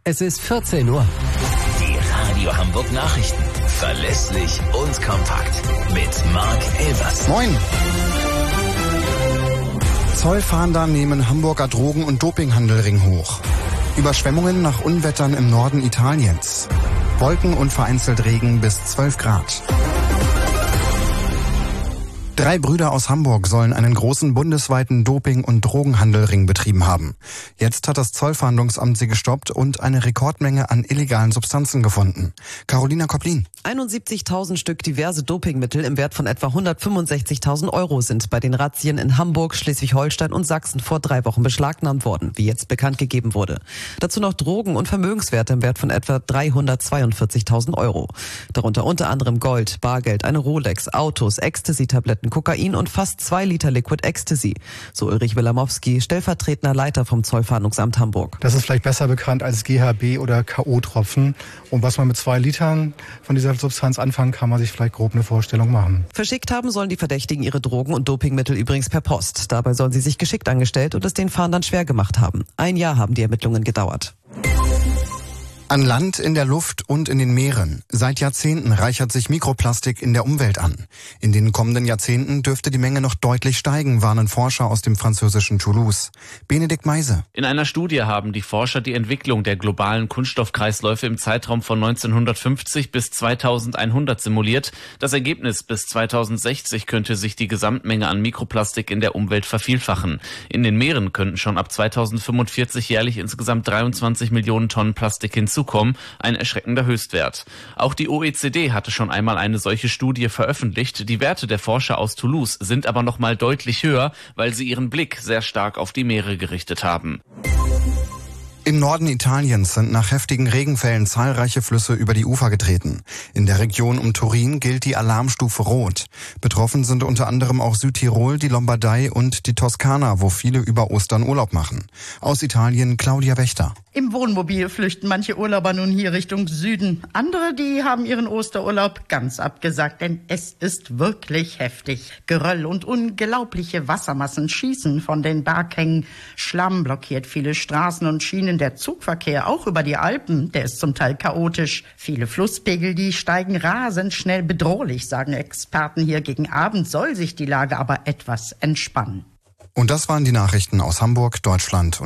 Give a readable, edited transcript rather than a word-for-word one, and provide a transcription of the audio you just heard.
Es ist 14 Uhr. Die Radio Hamburg Nachrichten. Verlässlich und kompakt. Mit Marc Elvers. Moin. Zollfahnder nehmen Hamburger Drogen- und Dopinghandelring hoch. Überschwemmungen nach Unwettern im Norden Italiens. Wolken und vereinzelt Regen bis 12 Grad. 3 Brüder aus Hamburg sollen einen großen bundesweiten Doping- und Drogenhandelring betrieben haben. Jetzt hat das Zollfahndungsamt sie gestoppt und eine Rekordmenge an illegalen Substanzen gefunden. Carolina Koplin. 71.000 Stück diverse Dopingmittel im Wert von etwa 165.000 Euro sind bei den Razzien in Hamburg, Schleswig-Holstein und Sachsen vor 3 Wochen beschlagnahmt worden, wie jetzt bekannt gegeben wurde. Dazu noch Drogen- und Vermögenswerte im Wert von etwa 342.000 Euro. Darunter unter anderem Gold, Bargeld, eine Rolex, Autos, Ecstasy-Tabletten, Kokain und fast 2 Liter Liquid Ecstasy. So Ulrich Wilamowski, stellvertretender Leiter vom Zollfahndungsamt Hamburg. Das ist vielleicht besser bekannt als GHB oder K.O.-Tropfen. Und was man mit 2 Litern von dieser Substanz anfangen kann, man sich vielleicht grob eine Vorstellung machen. Verschickt haben sollen die Verdächtigen ihre Drogen- und Dopingmittel übrigens per Post. Dabei sollen sie sich geschickt angestellt und es den Fahndern schwer gemacht haben. 1 Jahr haben die Ermittlungen gedauert. An Land, in der Luft und in den Meeren. Seit Jahrzehnten reichert sich Mikroplastik in der Umwelt an. In den kommenden Jahrzehnten dürfte die Menge noch deutlich steigen, warnen Forscher aus dem französischen Toulouse. Benedikt Meise. In einer Studie haben die Forscher die Entwicklung der globalen Kunststoffkreisläufe im Zeitraum von 1950 bis 2100 simuliert. Das Ergebnis: bis 2060 könnte sich die Gesamtmenge an Mikroplastik in der Umwelt vervielfachen. In den Meeren könnten schon ab 2045 jährlich insgesamt 23 Millionen Tonnen Plastik hinzukommen, ein erschreckender Höchstwert. Auch die OECD hatte schon einmal eine solche Studie veröffentlicht. Die Werte der Forscher aus Toulouse sind aber noch mal deutlich höher, weil sie ihren Blick sehr stark auf die Meere gerichtet haben. Im Norden Italiens sind nach heftigen Regenfällen zahlreiche Flüsse über die Ufer getreten. In der Region um Turin gilt die Alarmstufe Rot. Betroffen sind unter anderem auch Südtirol, die Lombardei und die Toskana, wo viele über Ostern Urlaub machen. Aus Italien Claudia Wächter. Im Wohnmobil flüchten manche Urlauber nun hier Richtung Süden. Andere, die haben ihren Osterurlaub ganz abgesagt, denn es ist wirklich heftig. Geröll und unglaubliche Wassermassen schießen von den Berghängen. Schlamm blockiert viele Straßen und Schienen. Der Zugverkehr, auch über die Alpen, der ist zum Teil chaotisch. Viele Flusspegel, die steigen rasend schnell, bedrohlich, sagen Experten hier. Gegen Abend soll sich die Lage aber etwas entspannen. Und das waren die Nachrichten aus Hamburg, Deutschland.